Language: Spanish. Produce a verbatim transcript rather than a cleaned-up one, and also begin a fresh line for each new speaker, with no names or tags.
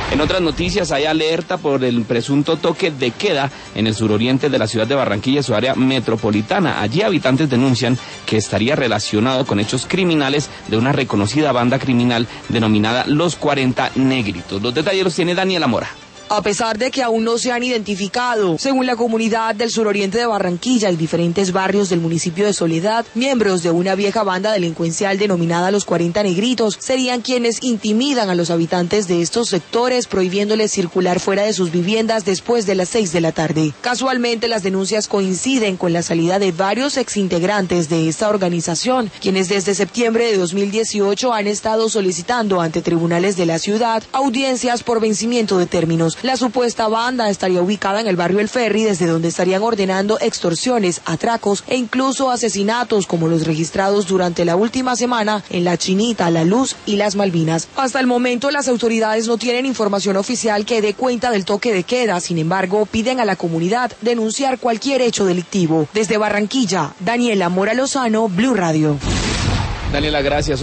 En otras noticias, hay alerta por el presunto toque de queda en el suroriente de la ciudad de Barranquilla y su área metropolitana. Allí habitantes denuncian que estaría relacionado con hechos criminales de una reconocida banda criminal denominada Los cuarenta Negritos. Los detalles los tiene Daniela Mora.
A pesar de que aún no se han identificado, según la comunidad del suroriente de Barranquilla y diferentes barrios del municipio de Soledad, miembros de una vieja banda delincuencial denominada Los cuarenta Negritos serían quienes intimidan a los habitantes de estos sectores, prohibiéndoles circular fuera de sus viviendas después de las seis de la tarde. Casualmente, las denuncias coinciden con la salida de varios exintegrantes de esta organización, quienes desde septiembre de dos mil dieciocho han estado solicitando ante tribunales de la ciudad audiencias por vencimiento de términos. La supuesta banda estaría ubicada en el barrio El Ferry, desde donde estarían ordenando extorsiones, atracos e incluso asesinatos como los registrados durante la última semana en La Chinita, La Luz y Las Malvinas. Hasta el momento, las autoridades no tienen información oficial que dé cuenta del toque de queda. Sin embargo, piden a la comunidad denunciar cualquier hecho delictivo. Desde Barranquilla, Daniela Mora Lozano, Blue Radio.
Daniela, gracias.